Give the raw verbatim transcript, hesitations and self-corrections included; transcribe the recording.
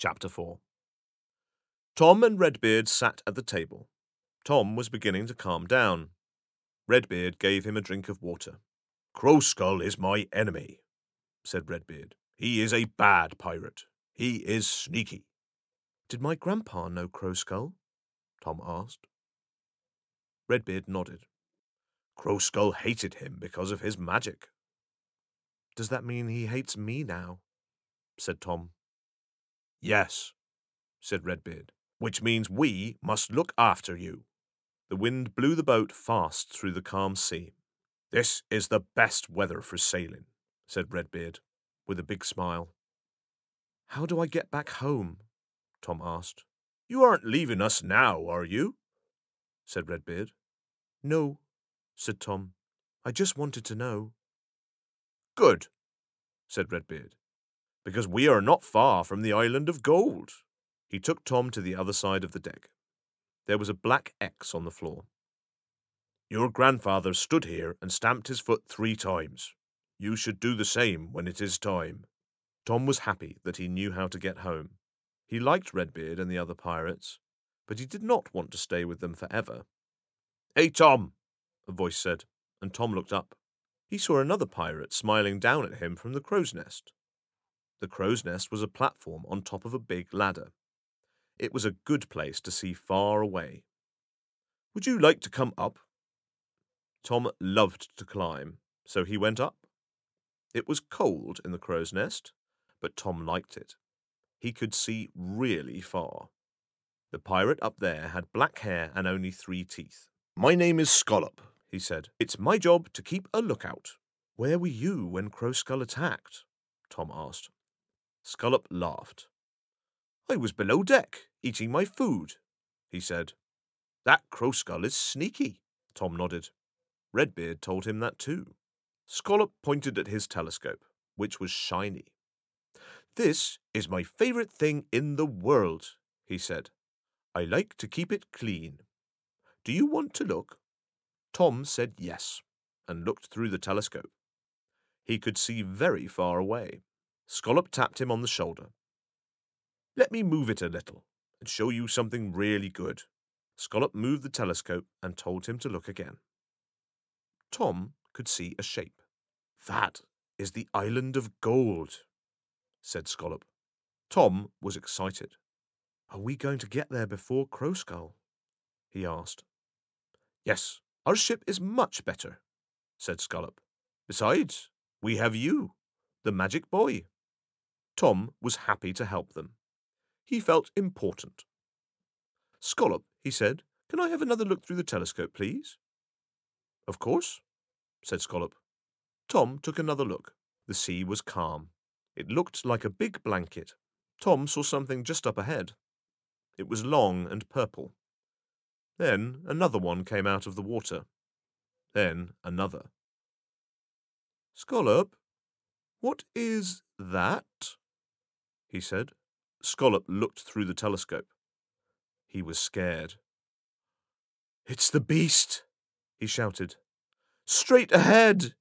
Chapter four. Tom and Redbeard sat at the table. Tom was beginning to calm down. Redbeard gave him a drink of water. "Crowskull is my enemy," said Redbeard. "He is a bad pirate. He is sneaky." "Did my grandpa know Crowskull?" Tom asked. Redbeard nodded. "Crowskull hated him because of his magic." "Does that mean he hates me now?" said Tom. "Yes," said Redbeard, "which means we must look after you." The wind blew the boat fast through the calm sea. "This is the best weather for sailing," said Redbeard, with a big smile. "How do I get back home?" Tom asked. "You aren't leaving us now, are you?" said Redbeard. "No," said Tom. "I just wanted to know." "Good," said Redbeard, "because we are not far from the island of gold." He took Tom to the other side of the deck. There was a black X on the floor. "Your grandfather stood here and stamped his foot three times. You should do the same when it is time." Tom was happy that he knew how to get home. He liked Redbeard and the other pirates, but he did not want to stay with them forever. "Hey, Tom," a voice said, and Tom looked up. He saw another pirate smiling down at him from the crow's nest. The crow's nest was a platform on top of a big ladder. It was a good place to see far away. "Would you like to come up?" Tom loved to climb, so he went up. It was cold in the crow's nest, but Tom liked it. He could see really far. The pirate up there had black hair and only three teeth. "My name is Scollop," he said. "It's my job to keep a lookout." "Where were you when Crowskull attacked?" Tom asked. Scollop laughed. "I was below deck, eating my food," he said. "That Crowskull is sneaky." Tom nodded. Redbeard told him that too. Scollop pointed at his telescope, which was shiny. "This is my favorite thing in the world," he said. "I like to keep it clean. Do you want to look?" Tom said yes, and looked through the telescope. He could see very far away. Scollop tapped him on the shoulder. "Let me move it a little and show you something really good." Scollop moved the telescope and told him to look again. Tom could see a shape. "That is the island of gold," said Scollop. Tom was excited. "Are we going to get there before Crowskull?" he asked. "Yes, our ship is much better," said Scollop. "Besides, we have you, the magic boy." Tom was happy to help them. He felt important. "Scollop," he said, "can I have another look through the telescope, please?" "Of course," said Scollop. Tom took another look. The sea was calm. It looked like a big blanket. Tom saw something just up ahead. It was long and purple. Then another one came out of the water. Then another. "Scollop, what is that?" he said. Scollop looked through the telescope. He was scared. "It's the beast," he shouted. "Straight ahead!